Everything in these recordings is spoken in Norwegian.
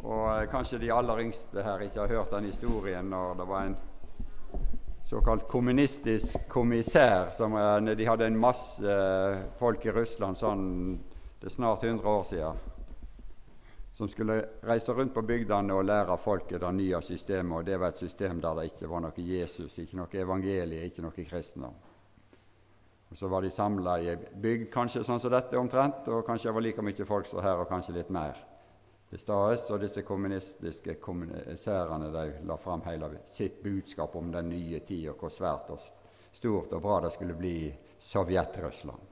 Og kanskje de aller yngste her ikke har hørt den historien når det var en såkalt kommunistisk kommissær når de hadde en masse folk i Russland det er snart 100 år siden, som skulle reise rundt på bygdene og lære folket det nye systemet, og det var et system der det ikke var noe Jesus, ikke noe evangelie, ikke noe kristendom. Og så var de samlet i bygd, kanskje sånn som dette omtrent, og kanskje det var like mye folk som her, og kanskje litt mer til stades, og disse kommunistiske kommunisærene, de la fram hele sitt budskap om den nye tid, og hvor svært og stort og bra det skulle bli i Sovjet-Russland.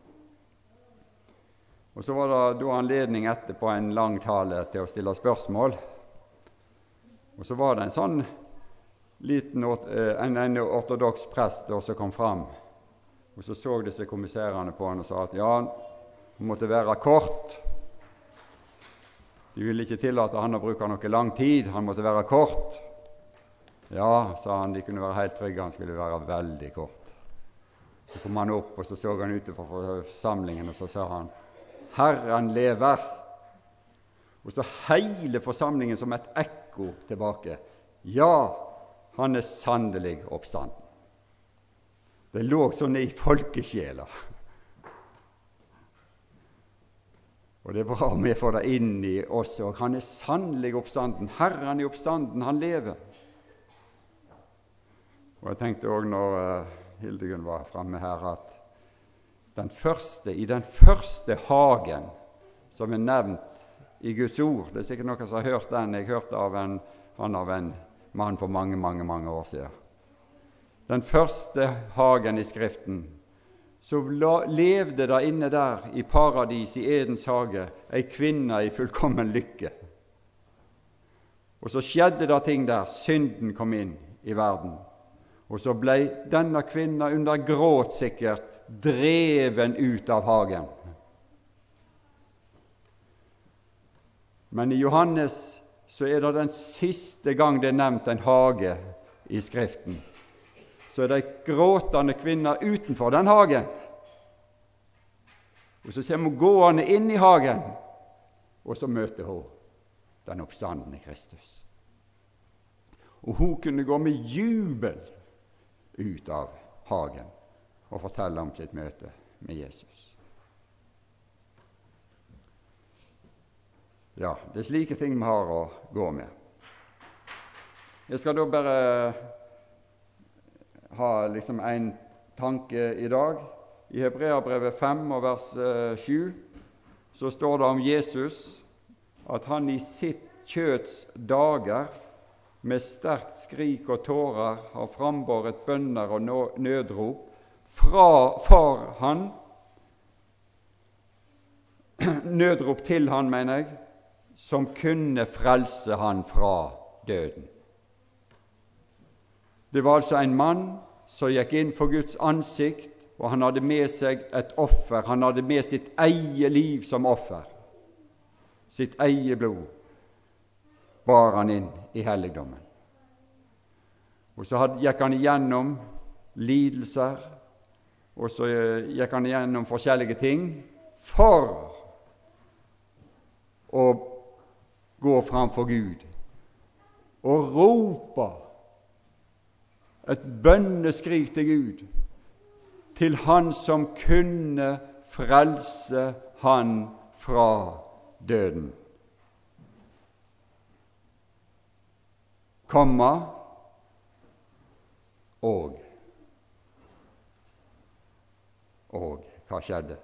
Og så var det da anledning etterpå en lang tale til å stille spørsmål. Og så var det en sånn liten en ortodoks prest som kom fram. Og så disse kommissærene på han og sa at ja, han måtte være kort. De ville ikke tillate han å bruke noe lang tid, han måtte være kort. Ja, sa han, de kunne være helt trygge, han skulle være veldig kort. Så kom han opp, og så han utenfor forsamlingen, og så sa han, Herren lever. Og så hele forsamlingen som et ekko tilbake. Ja, han er sannelig oppstanden. Det lå sånn i folkesjela. Og det er bra om vi får det inn i oss, og han er sannelig oppstanden. Herren er oppstanden, han lever. Og jeg tenkte også når Hildegunn var fremme her, at i den første hagen som er nevnt i Guds ord, det er sikkert noen som har hørt den, jeg hørte av en mann for mange, mange, mange år siden. Den første hagen i Skriften, så levde det inne der i paradis, i Edens hage, ei kvinne i fullkommen lykke. Og så skjedde det ting der, synden kom inn i verden. Og så ble denne kvinna under gråt sikkert dreven ut av hagen. Men i Johannes så er det den siste gang det er nevnt en hage i Skriften. Så er det en gråtende kvinne utenfor den hagen. Og så kommer hun gående inn i hagen, og så møter hun den oppstandende Kristus. Og hun kunne gå med jubel ut av hagen og fortelle om sitt møte med Jesus. Ja, det er slike ting vi har å gå med. Jeg skal da bare ha en tanke i dag. I Hebreabrevet 5 og vers 7 så står det om Jesus at han i sitt kjøts dager med sterkt skrik og tårer har frambåret bønner og nødrop for han, nødrop til han, mener jeg, som kunne frelse han fra døden. Det var altså en mann som gikk inn for Guds ansikt, og han hadde med seg et offer. Han hadde med sitt eget liv som offer. Sitt eget blod bar han inn i helligdommen. Og så gikk han igjennom lidelser, og så gikk han igjennom forskjellige ting for å gå framfor Gud og rope et bønneskrik til Gud, til han som kunne frelse han fra døden. Komma og hva skjedde?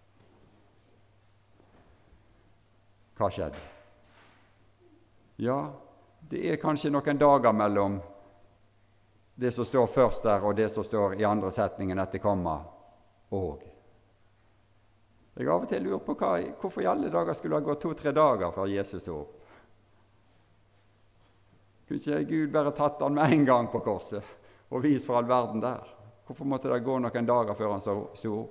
Hva skjedde? Ja, det er kanskje noen dager mellom det som står først der, og det som står i andre setningen etter komma og. Jeg av og til lurer på hvorfor i alle dager skulle det gå 2-3 dager før Jesus stod opp. Kunne ikke Gud bare tatt han med en gang på korset og vist for all verden der? Hvorfor måtte det gå noen dager før han stod opp?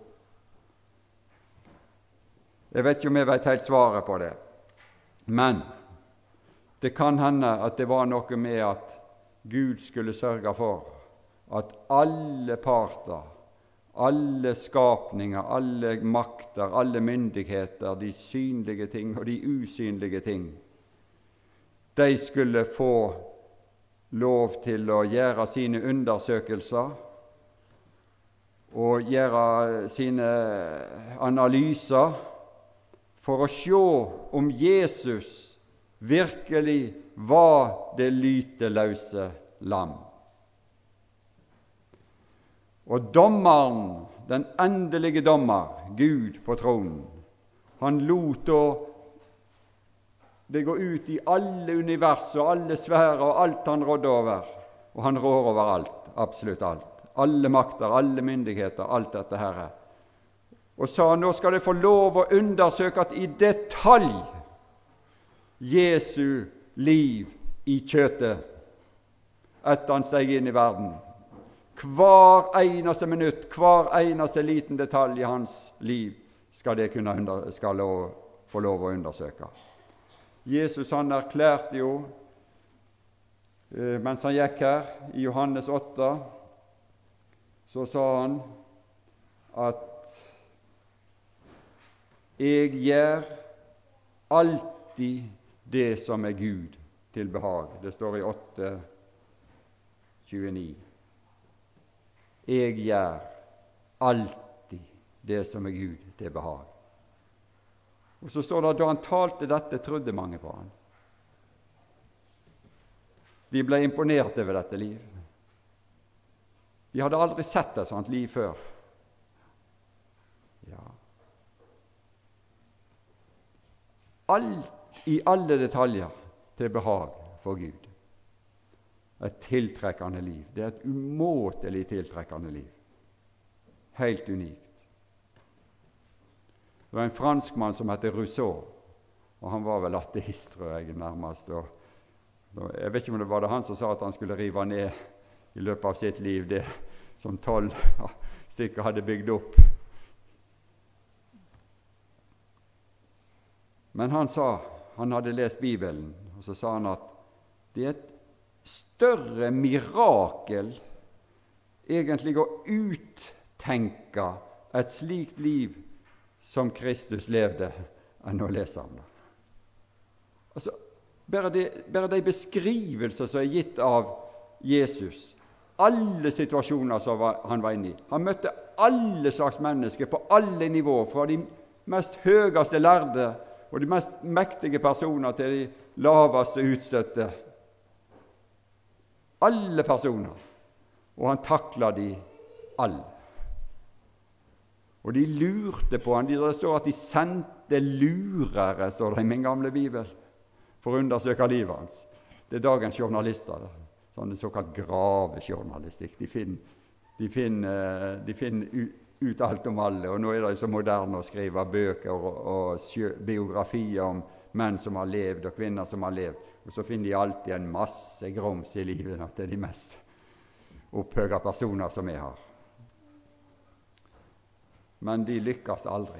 Jeg vet ikke om jeg vet helt svaret på det, men det kan hende at det var noe med at Gud skulle sørge for at alle parter, alle skapninger, alle makter, alle myndigheter, de synlige ting og de usynlige ting, de skulle få lov til å gjøre sine undersøkelser og gjøre sine analyser for å se om Jesus virkelig var det lyteløse lam. Og dommeren, den endelige dommer, Gud på tronen, han lot da det gå ut i alle univers og alle sfærer og alt han rådde over, og han rår over alt, absolutt alt. Alle makter, alle myndigheter, alt dette her. Og sa, nå skal det få lov å undersøke at i detalj Jesu liv i kjøtet etter han steg inn i verden. Hver eneste minutt, hver eneste liten detalj i hans liv skal det skal få lov å undersøke. Jesus han erklærte jo, mens han gikk her, i Johannes 8, så sa han at jeg gjør alltid det som er Gud til behag. Det står i 8:29. Jeg gjør alltid det som er Gud til behag. Og så står det, da han talte dette, trodde mange på han. De ble imponert over dette liv. De hadde aldri sett et sånt liv før. Ja. I alle detaljer til behag for Gud. Et tiltrekkende liv. Det er et umåtelig tiltrekkende liv. Helt unikt. Det var en franskmann som heter Rousseau, og han var vel ateist, tror jeg, nærmest. Og jeg vet ikke om det var han som sa at han skulle rive ned i løpet av sitt liv det som 12 stykker hadde bygd opp. Men han sa, han hadde lest Bibelen, og så sa han at det er et større mirakel egentlig å uttenke et slikt liv som Kristus levde, enn å lese om det. Altså, bare de beskrivelser som er gitt av Jesus, alle situasjoner som han var inne i. Han møtte alle slags mennesker på alle nivåer, fra de mest høyeste lærde og de mest mektige personer til de laveste utstøtte. Alle personer. Og han takla de alle. Og de lurte på han. Det står at de sendte lurere, står det i min gamle bibel, for å undersøke livet hans. Det er dagens journalister, sånn såkalt gravejournalistikk. De finner ut alt om alle, og nå er det så moderne å skrive bøker og biografier om menn som har levd og kvinner som har levd, og så finner de alltid en masse grums i livet til de mest opphøyde personer som vi har. Men de lykkes aldri.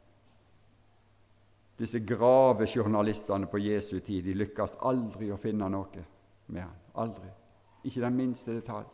Disse gravejournalistene på Jesu tid, de lykkes aldri å finne noe med han. Aldri. Ikke den minste detalj.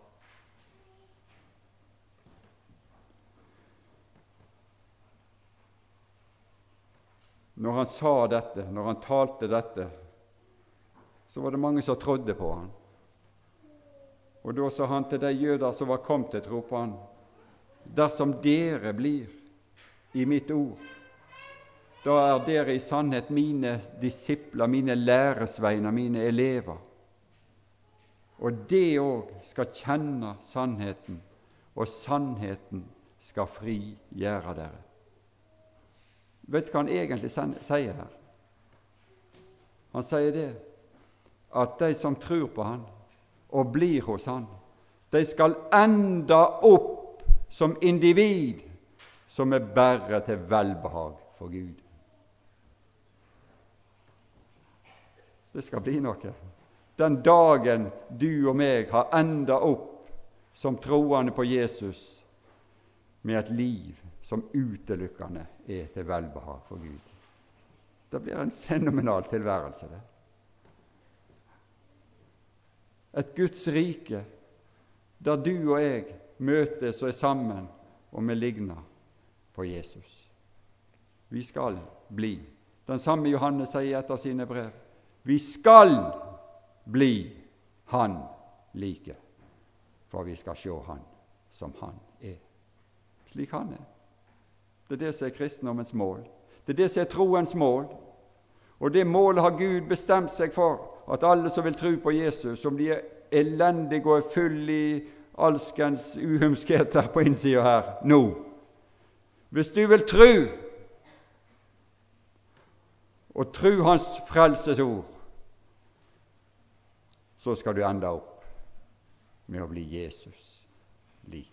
Når han sa dette, når han talte dette, så var det mange som trodde på han. Og da sa han til de jøder som var kommet til tro på han, dersom dere blir i mitt ord, da er dere i sannhet mine disipler, mine læresveiner, mine elever. Og det òg skal kjenne sannheten, og sannheten skal frigjøre dere. Vet du hva han egentlig sier her? Han sier det, at de som tror på han og blir hos han, de skal enda opp som individ som er bare til velbehag for Gud. Det skal bli noe. Den dagen du og meg har enda opp som troende på Jesus med et liv som utelukkende er til velbehag for Gud. Det blir en fenomenal tilværelse, det. Et Guds rike, der du og jeg møtes og er sammen, og vi ligner på Jesus. Vi skal bli. Den samme Johannes sier etter sine brev. Vi skal bli han like, for vi skal se han som han er, slik han er. Det er det som er kristendommens mål. Det er det som er troens mål. Og det målet har Gud bestemt seg for, at alle som vil tro på Jesus, som de er elendige og er full i alskens uhumskheter på innsida her nå, hvis du vil tro og tro hans frelsesord, så skal du ende opp med å bli Jesus lik.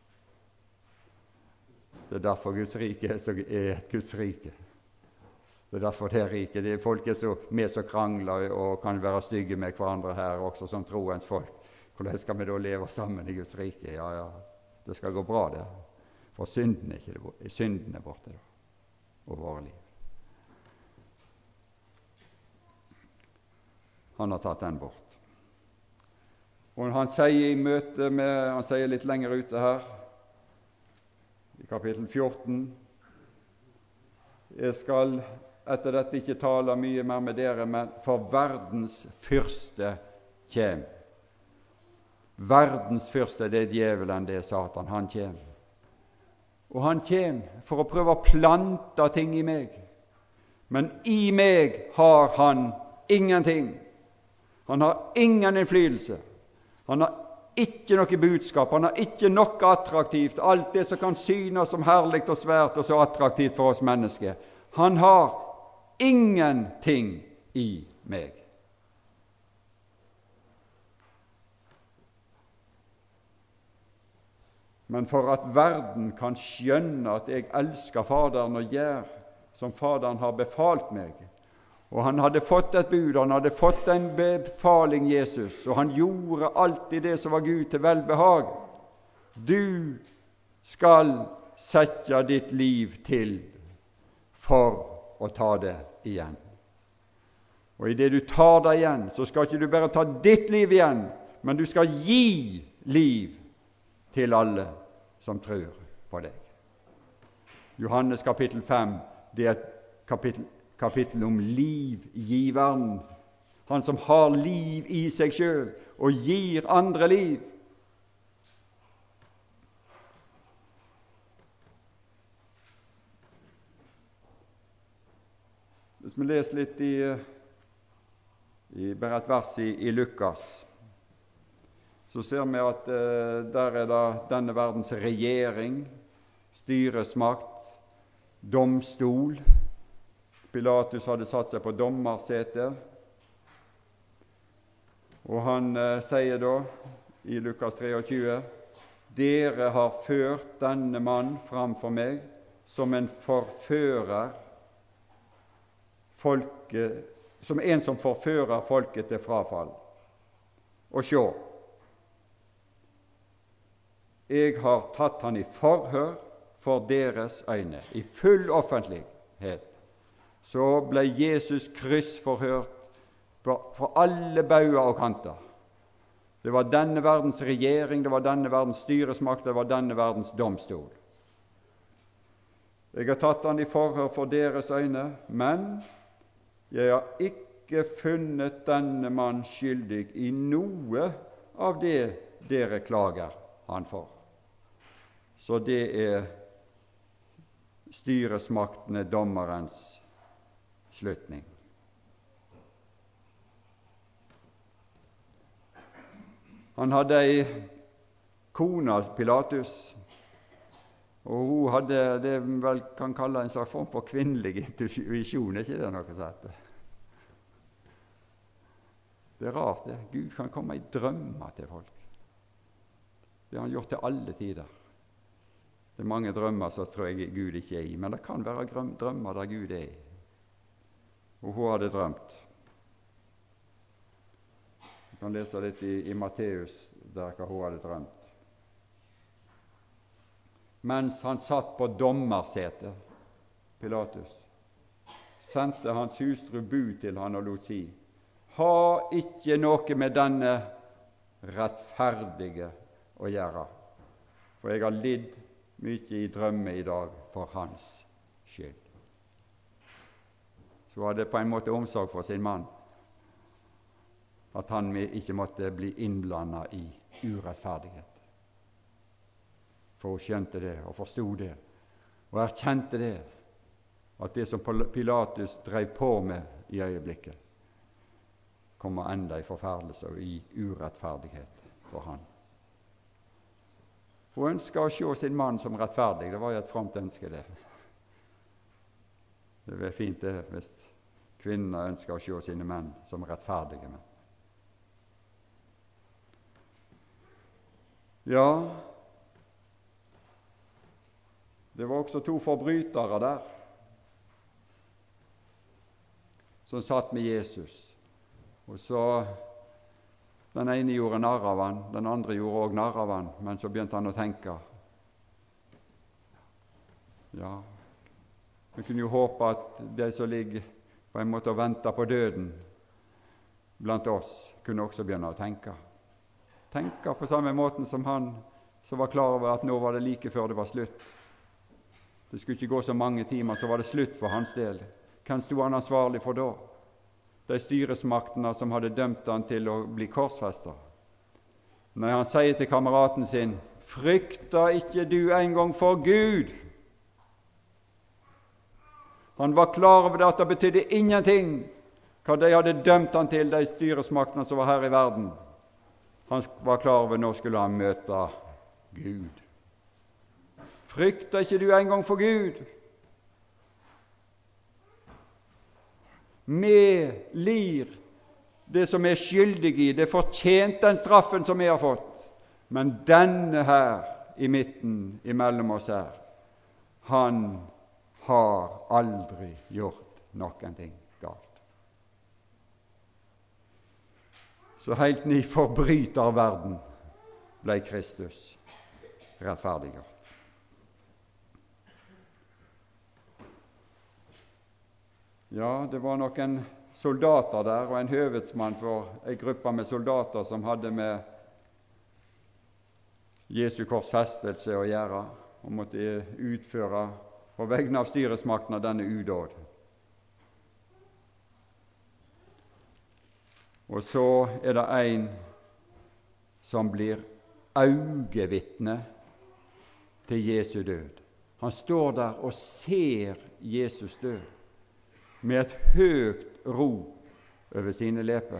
Det er derfor Guds rike er Guds rike. Det er derfor det riket. Det er folk med som krangler og kan være stygge med hverandre her, også som troens folk. Hvordan skal vi da leve sammen i Guds rike? Ja, det skal gå bra det. For synden er borte da, og våre liv. Han har tatt den bort. Og han sier i møte med, han sier litt lenger ute her, i kapittel 14, jeg skal etter dette ikke tale mye mer med dere, men for verdens fyrste kjem. Verdens fyrste, det er djevelen, det er Satan, han kjem. Og han kjem for å prøve å plante ting i meg. Men i meg har han ingenting. Han har ingen innflytelse. Han har ikke noe budskap, han har ikke noe attraktivt, alt det som kan synes som herlig og svært og så attraktivt for oss mennesker. Han har ingenting i meg. Men for at verden kan skjønne at jeg elsker Faderen og gjør som Faderen har befalt meg, og han hadde fått et bud, han hadde fått en befaling, Jesus, og han gjorde alltid det som var Gud til velbehag. Du skal sette ditt liv til for å ta det igjen. Og i det du tar det igjen, så skal ikke du bare ta ditt liv igjen, men du skal gi liv til alle som tror på deg. Johannes kapittel 5, det er et kapittel om livgiveren, han som har liv i seg selv og gir andre liv. Hvis vi leser litt i bare et vers i Lukas, så ser vi at der er det denne verdens regjering, styresmakt, domstol. Pilatus hadde satt seg på dommersetet, og han sier da i Lukas 23, dere har ført denne mann framfor meg som en forfører, som en som forfører folket til frafall. Og sjå, jeg har tatt han i forhør for deres øyne, i full offentlighet. Så ble Jesus kryssforhørt fra alle bauger og kanter. Det var denne verdens regjering, det var denne verdens styresmakt, det var denne verdens domstol. Jeg har tatt han i forhør for deres øyne, men jeg har ikke funnet denne mann skyldig i noe av det dere klager han for. Så det er styresmaktene, dommerens slutning. Han hadde ei kone, Pilatus, og hun hadde det vi vel kan kalle en slags form for kvinnelig intuisjon, ikke det noe sånt? Det er rart det. Gud kan komme i drømmer til folk. Det har han gjort til alle tider. Det er mange drømmer som tror jeg Gud ikke er i, men det kan være drømmer der Gud er i. Og hun hadde drømt. Vi kan lese litt i Matteus der hva hun hadde drømt. Mens han satt på dommersetet, Pilatus, sendte hans hustru bud til han og lot si, ha ikke noe med denne rettferdige å gjøre, for jeg har lidd mye i drømme i dag for hans skyld. Så var det på en måte omsorg for sin mann. at han ikke måtte bli innblandet i urettferdighet. For hun skjønte det og forstod det og erkjente det, at det som Pilatus drev på med i øyeblikket, kommer enda i forferdelse og i urettferdighet for han. Hun ønsket å se sin mann som rettferdig. Det var jo et fromt ønske, det. Det er fint det, hvis kvinner ønsker å se sine menn som rettferdige menn. Ja, det var også 2 forbrytere der, som satt med Jesus. Og så den ene gjorde narr av han, den andre gjorde også narr av han, men så begynte han å tenke. Ja, vi kunne jo håpe at de som ligger på en måte og venter på døden blant oss, kunne også begynne å tenke. Tenke på samme måten som han som var klar over at nå var det like før det var slutt. Det skulle ikke gå så mange timer, så var det slutt for hans del. Hvem sto han ansvarlig for da? De styresmaktene som hadde dømt han til å bli korsfestet. Når han sier til kameraten sin, «Frykter ikke du en gang for Gud?» Han var klar over det, at det betydde ingenting hva de hadde dømt han til, de styresmaktene som var her i verden. Han var klar over, nå skulle han møte Gud. «Frykter ikke du en gang for Gud?» Vi lir det som er skyldig i, det fortjent den straffen som vi har fått. Men denne her i midten, imellom oss her, han har aldri gjort noen ting galt. Så helt ny forbryterverden ble Kristus rettferdiggjort. Ja, det var noen soldater der, og en høvedsmann for en gruppe med soldater som hadde med Jesu korsfestelse å gjøre, og måtte utføre på vegne av styresmakten av denne udåd. Og så er det en som blir øyevitne til Jesu død. Han står der og ser Jesus død, med et høyt rop over sine leper.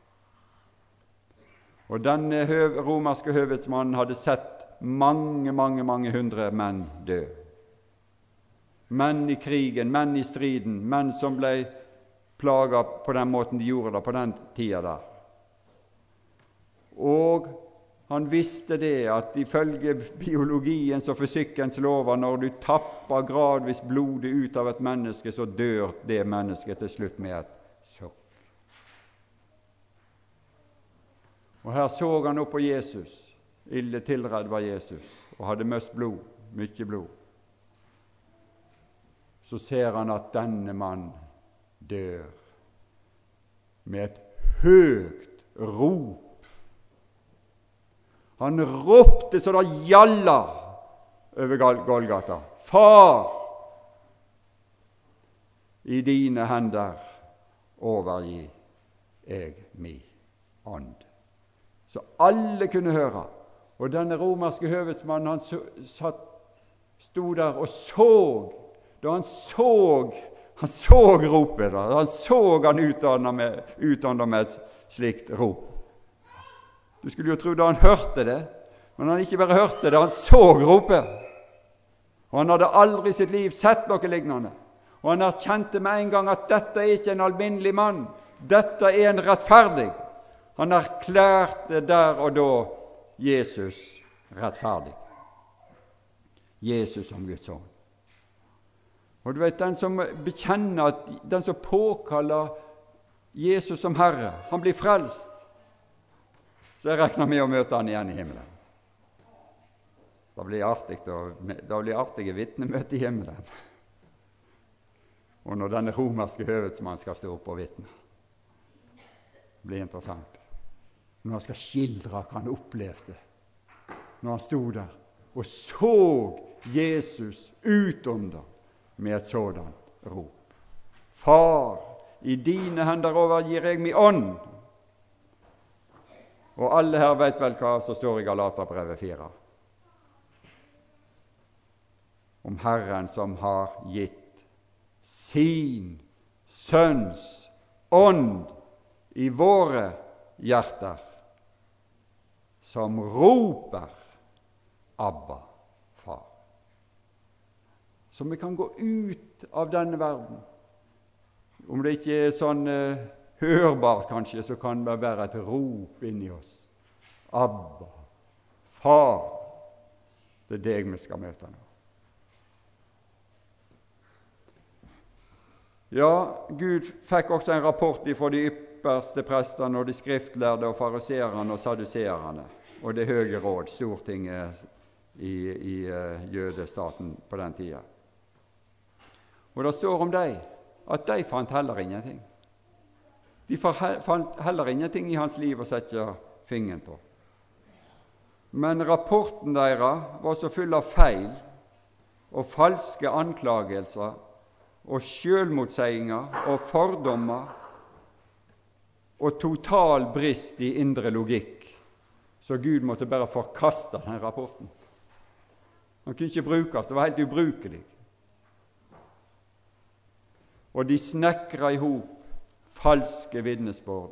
Og denne romerske høvedsmannen hadde sett mange hundre menn dø. Menn i krigen, menn i striden, menn som ble plaget på den måten de gjorde det på den tida der. Og han visste det at ifølge biologiens og fysikkens lover, når du tapper gradvis blodet ut av et menneske, så dør det mennesket til slutt med et sjokk. Og her så han opp på Jesus, ille tilredd var Jesus, og hadde møst blod, mye blod. Så ser han at denne mann dør med et høyt rop. Han ropte så det gjalla over Golgata. Far, i dine hender overgi jeg mi ånd. Så alle kunne høre. Og denne romerske høvedsmannen, han sto der og så. Da han så ropet, da. Han så han utåndet med et slikt rop. Du skulle jo tro da han hørte det, men han ikke bare hørte det, han så ropet. Og han hadde aldri i sitt liv sett noe lignende. Og han erkjente med en gang at dette er ikke en alminnelig mann, dette er en rettferdig. Han erklærte der og da Jesus rettferdig. Jesus som Guds ånd. Og du vet, den som bekjenner, den som påkaller Jesus som Herre, han blir frelst. Så jeg regner med å møte han igjen i himmelen. Det blir artige vitnemøte i himmelen. Og når denne romerske høvedsmann skal stå opp og vitne. Det blir interessant. Når han skal skildre hva han opplevde. Når han stod der og så Jesus utåndet med et sådan rop. Far, i dine hender overgir jeg min ånd. Og alle her vet vel hva som står i Galaterbrevet 4. Om Herren som har gitt sin Sønns ånd i våre hjerter, som roper Abba, Far. Så vi kan gå ut av denne verden. Om det ikke er sånn hørbart kanskje, så kan det være et rop inni oss. Abba, Far. Det er deg vi skal møte nå. Ja, Gud fikk også en rapport fra de ypperste prestene og de skriftlærde og fariseerne og saduseerne og det høye råd, Stortinget i jødestaten på den tida. Og det står om dem at de fant heller ingenting. De fant heller ingenting i hans liv å sette fingeren på. Men rapporten deres var så full av feil og falske anklagelser og selvmotsigelser og fordommer og total brist i indre logikk, så Gud måtte bare forkaste den rapporten. Han kunne ikke brukes, det var helt ubrukelig. Og de snekra i hop falske vitnesbyrd.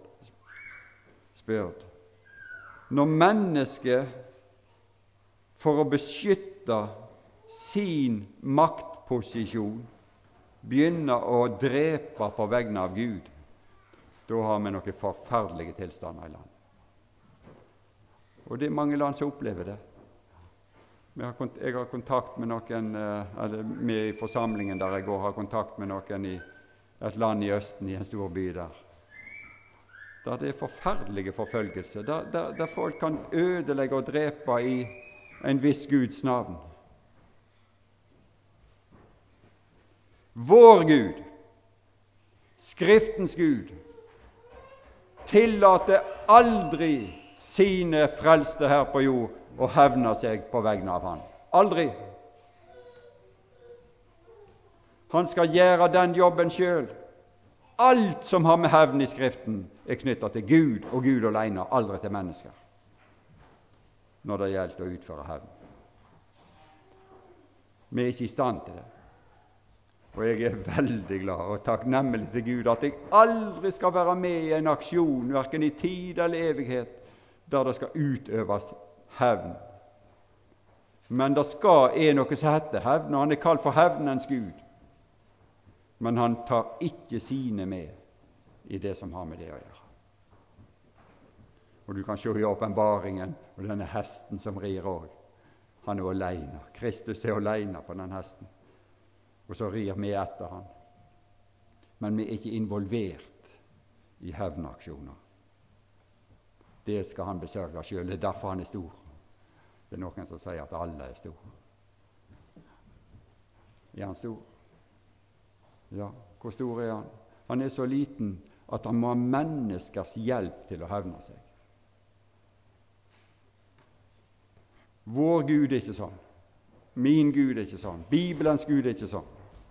Når mennesket for å beskytte sin maktposisjon begynner å drepe på vegne av Gud, da har vi noen forferdelige tilstander i land. Og det er mange land som opplever det. Jeg har kontakt med noen, eller med i forsamlingen der jeg går, har kontakt med noen i et land i Østen, i en stor by der det er forferdelige forfølgelser, der folk kan ødelegge og drepe i en viss Guds navn. Vår Gud, Skriftens Gud, tillater aldri sine frelste her på jord å hevne seg på vegne av han. Aldri. Han skal gjøre den jobben selv. Alt som har med hevn i Skriften, er knyttet til Gud og Gud alene, aldri til mennesker, når det gjelder å utføre hevn. Vi er ikke i stand til det. Og jeg er veldig glad og takknemlig til Gud at jeg aldri skal være med i en aksjon, hverken i tid eller evighet, der det skal utøves hevn. Men det er noe som heter hevn, og han er kalt for hevnens Gud. Men han tar ikke sine med i det som har med det å gjøre. Og du kan se i åpenbaringen, og denne hesten som rir òg. Han er alene. Kristus er alene på den hesten. Og så rir vi etter han. Men vi er ikke involvert i hevnaksjoner. Det skal han besørge selv. Det er derfor han er stor. Det er noen som sier at alle er store. Er han stor? Ja, hvor stor er han? Han er så liten at han må ha menneskers hjelp til å hevne seg. Vår Gud er ikke sånn. Min Gud er ikke sånn. Bibelens Gud er ikke sånn.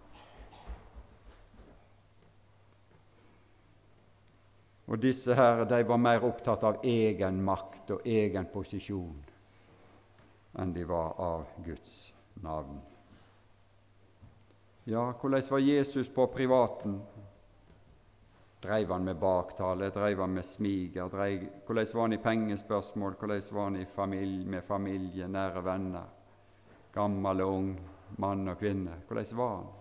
Og disse her, de var mer opptatt av egen makt og egen posisjon enn de var av Guds navn. Ja, hvordan var Jesus på privaten? Dreiv han med baktale, dreiv han med smiger, hvordan var han i pengespørsmål, hvordan var han med familie, nære venner, gammel og ung, mann og kvinne, hvordan var han?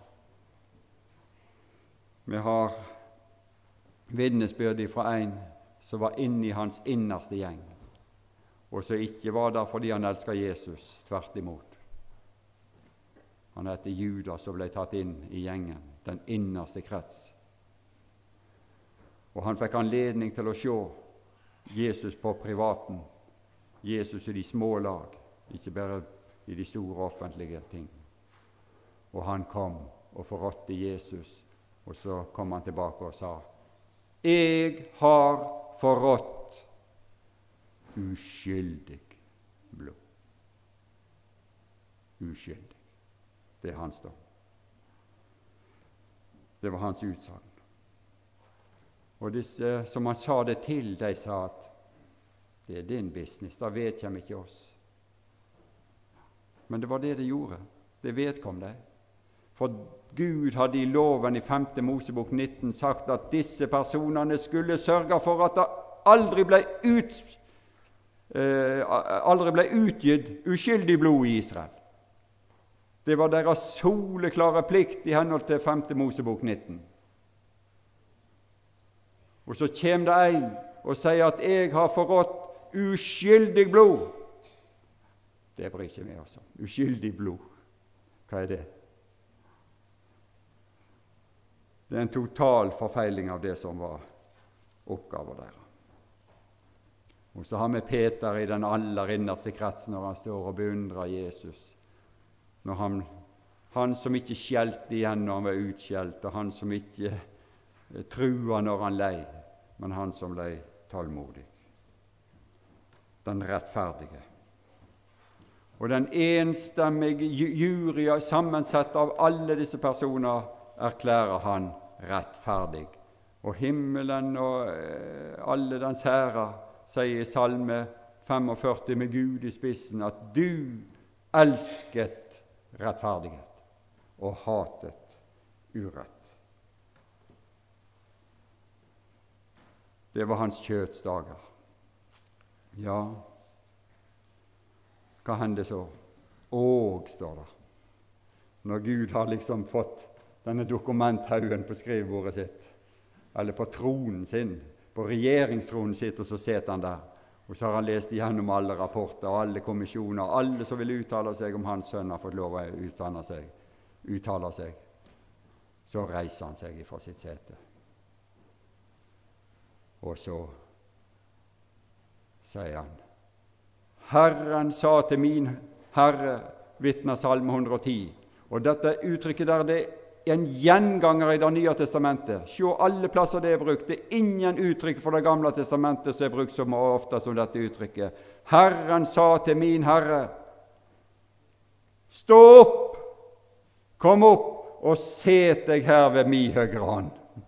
Vi har vitnesbyrd fra en som var inne i hans innerste gjeng, og som ikke var der fordi han elsket Jesus, tvert imot. Han heter Judas og ble tatt inn i gjengen, den innerste krets. Og han fikk anledning til å se Jesus på privaten, Jesus i de små lag, ikke bare i de store offentlige ting. Og han kom og forrådte Jesus, og så kom han tilbake og sa: «Jeg har forrådt uskyldig blod.» Uskyldig. Det er hans dom. Det var hans utsagn. Og disse som han sa det til, de sa at Det er din business, da vedkjem ikke oss. Men det var det gjorde. Det vedkom deg. For Gud hadde i loven i 5. Mosebok 19 sagt at disse personene skulle sørge for at det aldri ble utgitt uskyldig blod i Israel. Det var deres soleklare plikt i henhold til 5. Mosebok 19. Og så kommer det en og sier at jeg har forrådt uskyldig blod. Det bryr ikke vi oss om. Uskyldig blod. Hva er det? Det er en total forfeiling av det som var oppgaven deres. Og så har vi Peter i den aller innerste kretsen når han står og beundrer Jesus. Når han som ikke skjelte igjen når han var utskjelt, og han som ikke trua når han lei, men han som lei tålmodig. Den rettferdige. Og den enstemmige jury sammensett av alle disse personer erklærer han rettferdig. Og himmelen og alle dens hærer sier i Salme 45 med Gud i spissen at du elsket rettferdighet og hatet urett. Det var hans kjøtsdager. Ja, hva hender så? Og, står det, når Gud har liksom fått denne dokumenthaugen på skrivebordet sitt, eller på tronen sin, på regjeringstronen sitt, og så sitter han der, og så har han lest igjennom alle rapporter og alle kommisjoner, alle som vil uttale seg om hans sønn har fått lov å uttale seg. Så reiser han seg fra sitt sete. Og så sier han, Herren sa til min Herre, vitner Salme 110, og dette uttrykket der, det er en gjenganger i Det nye testamentet. Se alle plasser det er brukt. Det er ingen uttrykk for Det gamle testamentet som er brukt så ofte som dette uttrykket. Herren sa til min Herre, stå opp, kom opp og set deg her ved min høyre hånd.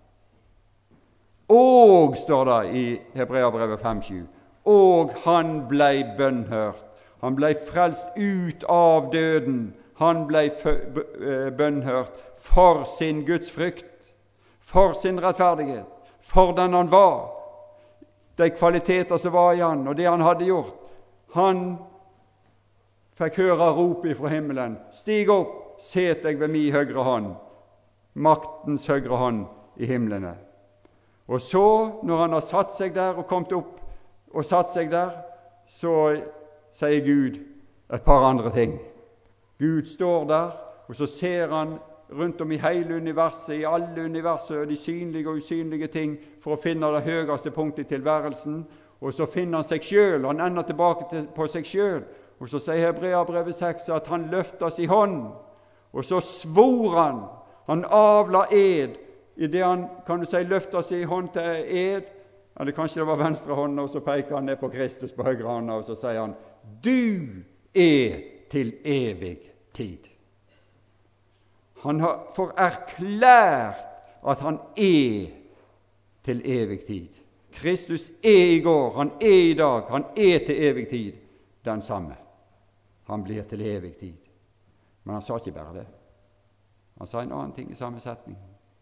Og, står det i Hebreabrevet 5:7, og han blei bønnhørt. Han blei frelst ut av døden. Han blei bønnhørt for sin Guds frykt, for sin rettferdighet, for den han var, de kvaliteter som var i han, og det han hadde gjort. Han fikk høre ropet fra himmelen, stig opp, set deg ved min høyre hånd, maktens høyre hånd i himlene. Og så, når han har satt seg der og kommet opp og satt seg der, så sier Gud et par andre ting. Gud står der, og så ser han rundt om i hele universet, i alle universet, og de synlige og usynlige ting, for å finne det høyeste punktet i tilværelsen, og så finner han seg selv, han ender tilbake på seg selv, og så sier Hebreabrevet 6 at han løftes i hånd, og så svor han avla ed, i det han, kan du si, løfter seg i hånd til ed, eller kanskje det var venstre hånd, og så peker han ned på Kristus på høyre hånd, og så sier han, du er til evig tid. Han får erklært at han er til evig tid. Kristus er i går, han er i dag, han er til evig tid den samme. Han blir til evig tid. Men han sa ikke bare det. Han sa en annen ting i samme setning.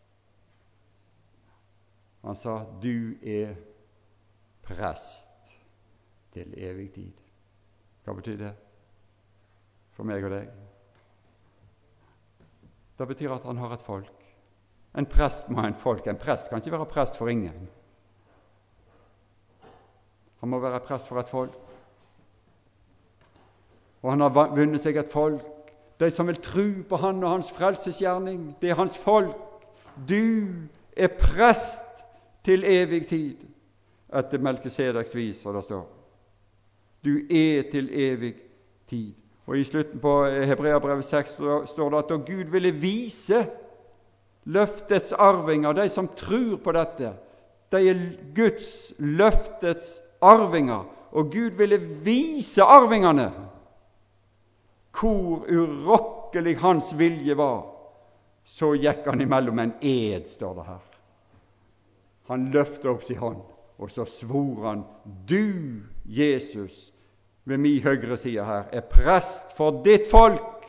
Han sa, du er prest til evig tid. Hva betyr det for meg og deg? Det betyr at han har et folk. En prest må ha en folk. En prest kan ikke være prest for ingen. Han må være prest for et folk. Og han har vunnet seg et folk. De som vil tro på han og hans frelsesgjerning, det er hans folk. Du er prest til evig tid, etter Melkisedeks vis, og det står. Du er til evig tid. Og i slutten på Hebreabrevet 6 står det at Gud ville vise løftets arvinger, de som tror på dette, de er Guds løftets arvinger, og Gud ville vise arvingene hvor urokkelig hans vilje var. Så gikk han imellom en ed, står det her. Han løftet opp sin hånd, og så svor han: du, Jesus, ved min høyre side her, er prest for ditt folk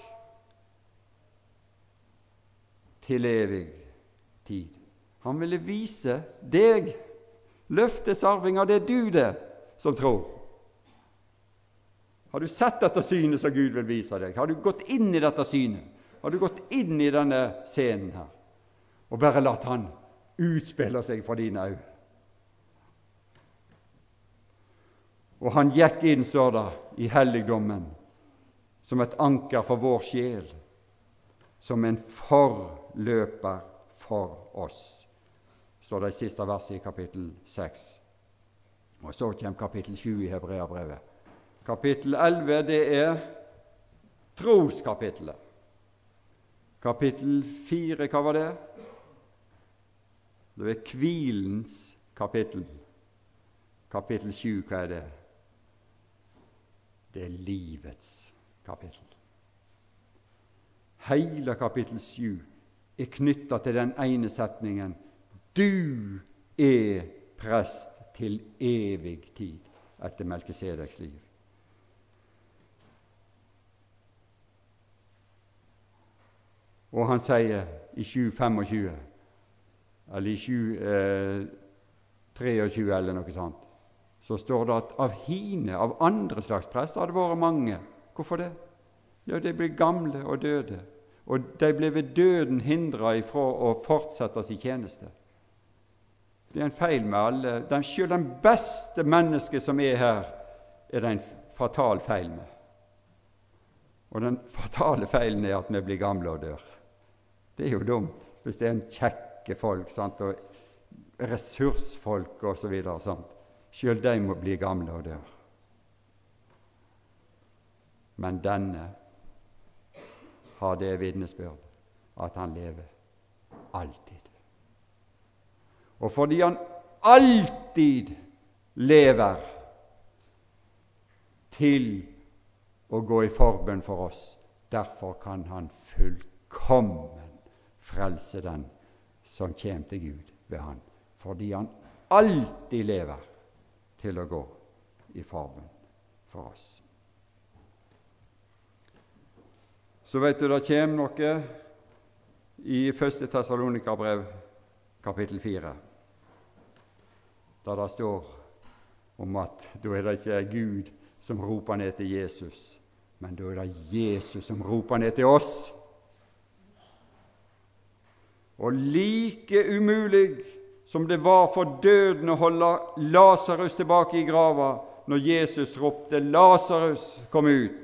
til evig tid. Han ville vise deg, løftets arvinger, det er du det som tror. Har du sett dette synet som Gud vil vise deg? Har du gått inn i dette synet? Har du gått inn i denne scenen her? Og bare latt han utspille seg for dine øyne. Og han gikk inn, står det, i helligdommen, som et anker for vår sjel, som en forløper for oss, står det i siste verset i kapittel 6. Og så kommer kapittel 7 i Hebreabrevet. Kapittel 11, det er troskapittelet. Kapittel 4, hva var det? Det er hvilens kapittel. Kapittel 7, hva er det? Det er livets kapittel. Hele kapittel 7 er knyttet til den ene setningen: du er prest til evig tid etter Melkisedeks liv. Og han sier i 7:25, eller i 7:23 eller noe sånt, så står det at av andre slags prester har det vært mange. Hvorfor det? Ja, de ble gamle og døde, og de ble ved døden hindret ifra å fortsette sin tjeneste. Det er en feil med alle. Selv den beste mennesket som er her, er det en fatal feil med. Og den fatale feilen er at vi blir gamle og dør. Det er jo dumt hvis det er en kjekke folk, sant, og ressursfolk og så videre, sant. Selv de må bli gamle og dør. Men denne har det vitnesbyrd at han lever alltid. Og fordi han alltid lever til å gå i forbønn for oss, derfor kan han fullkommen frelse den som kommer til Gud ved han. Fordi han alltid lever til å gå i forbønn for oss. Så vet du, det kommer noe i 1. Tessalonikerbrev kapittel 4, der det står om at da er det ikke Gud som roper ned til Jesus, men da er det Jesus som roper ned til oss. Og like umulig som det var for døden å holde Lasarus tilbake i grava når Jesus ropte 'Lasarus, kom ut',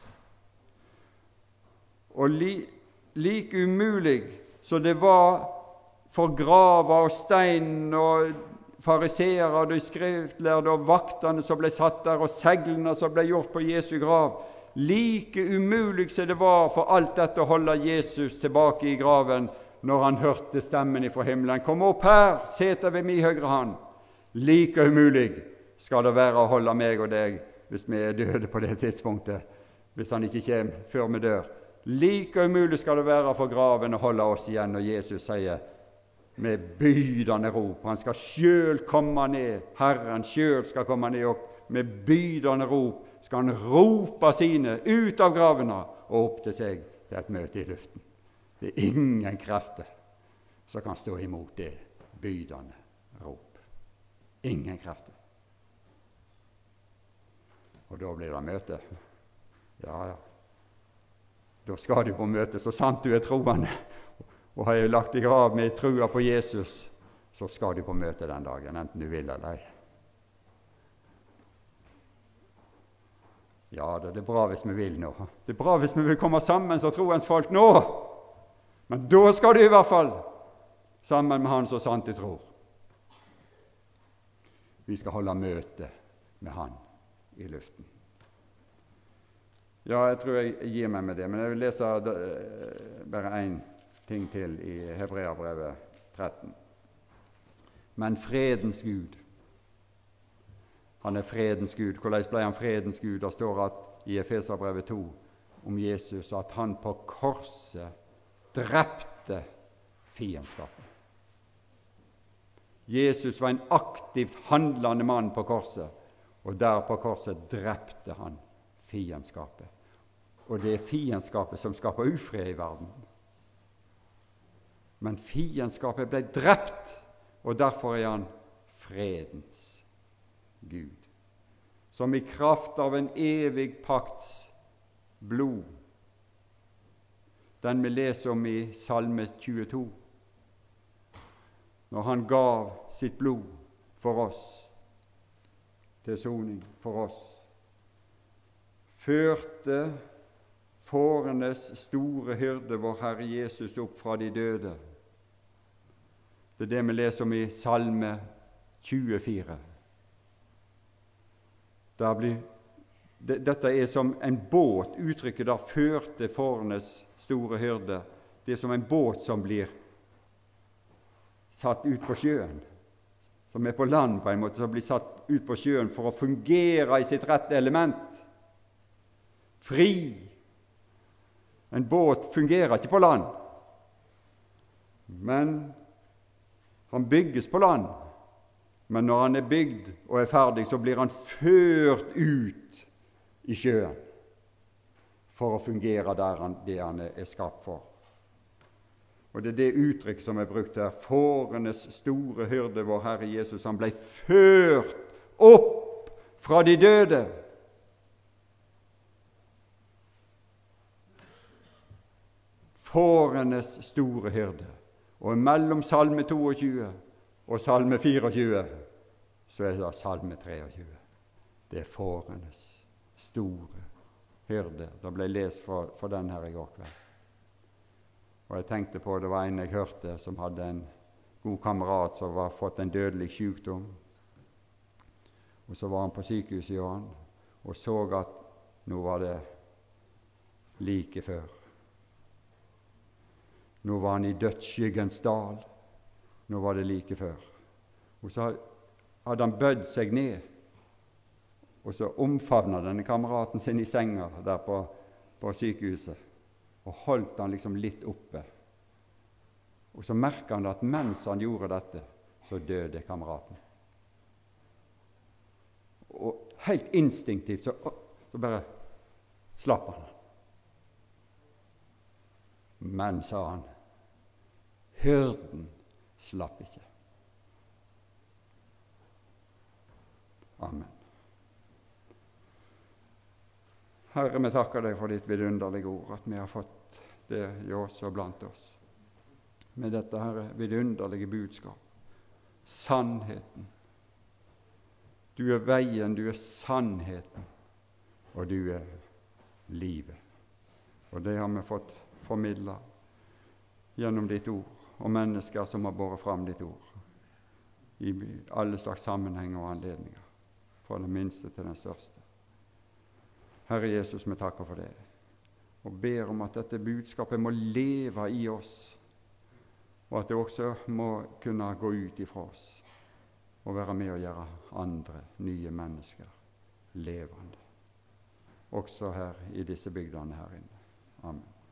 og like umulig som det var for grava og steinen og fariseere og de skriftlærde og vaktene som ble satt der, og seglene som ble gjort på Jesu grav, like umulig som det var for alt dette å holde Jesus tilbake i graven når han hørte stemmen fra himmelen: 'Kom opp her, sete ved min høyre hånd'. Like umulig skal det være å holde meg og deg hvis vi er døde på det tidspunktet, hvis han ikke kommer før vi dør. Like umulig skal det være for graven å holde oss igjen når Jesus sier med bydende rop, han skal selv komme ned, Herren selv skal komme ned, og med bydende rop skal han rope sine ut av gravene og opp til seg til et møte i luften. Det er ingen krefter som kan stå imot det bydende rop. Ingen krefter. Og da blir det møte. Ja. Da skal du på møte, så sant du er troende og har lagt i grav med trua på Jesus, så skal du på møte den dagen, enten du vil eller ei. Ja, det er bra hvis vi vil nå. Det er bra hvis vi vil komme sammen som troens folk nå. Men da skal du i hvert fall sammen med han så sant du tror. Vi skal holde møte med han i luften. Ja, jeg tror jeg gir meg med det, men jeg vil lese bare én ting til i Hebreabrevet 13. Men fredens Gud, han er fredens Gud. Hvordan ble han fredens Gud? Det står at i Efeserbrevet 2 om Jesus at han på korset drepte fiendskapen. Jesus var en aktivt handlende mann på korset, og der på korset drepte han fiendskapet. Og det er fiendskapet som skaper ufred i verden. Men fiendskapet ble drept, og derfor er han fredens Gud, som i kraft av en evig pakts blod, den vi leser om i Salme 22, når han gav sitt blod for oss, til soning for oss, førte fårenes store hyrde, vår Herre Jesus, opp fra de døde. Det er det vi leser om i Salme 24. Dette er som en båt, uttrykket der førte fårenes store hyrde. Det er som en båt som blir satt ut på sjøen, som er på land på en måte, som blir satt ut på sjøen for å fungere i sitt rette element. Fri. En båt fungerer ikke på land, men han bygges på land. Men når han er bygd og er ferdig, så blir han ført ut i sjøen for å fungere der det han er skapt for. Og det er det uttrykk som er brukt her. Fårenes store hyrde, vår Herre Jesus, han ble ført opp fra de døde. Fårenes store hyrde. Og mellom Salme 22 og Salme 24 så er det Salme 23. Det er fårenes store hyrde. Det ble lest for den her i går kveld. Og jeg tenkte på, det var en jeg hørte som hadde en god kamerat som var fått en dødelig sykdom. Og så var han på sykehuset i år og så at nå var det like før. Nå var han i dødsskyggens dal. Nå var det like før. Og så hadde han bødd seg ned, og så omfavnet denne kameraten sin i senga der på sykehuset, og holdt han liksom litt oppe. Og så merket han at mens han gjorde dette, så døde kameraten. Og helt instinktivt så bare slapp han. Men, sa han, hyrden slapp ikke. Amen. Herre, vi takker deg for ditt vidunderlige ord, at vi har fått det i oss og blant oss. Med dette, Herre, vidunderlige budskap. Sannheten. Du er veien, du er sannheten, og du er livet. Og det har vi fått formidlet gjennom ditt ord, og mennesker som har båret fram ditt ord i alle slags sammenhenger og anledninger, fra den minste til den største. Herre Jesus, vi takker for det, og ber om at dette budskapet må leve i oss, og at det også må kunne gå ut ifra oss, og være med å gjøre andre nye mennesker levende, også her i disse bygdene her inne. Amen.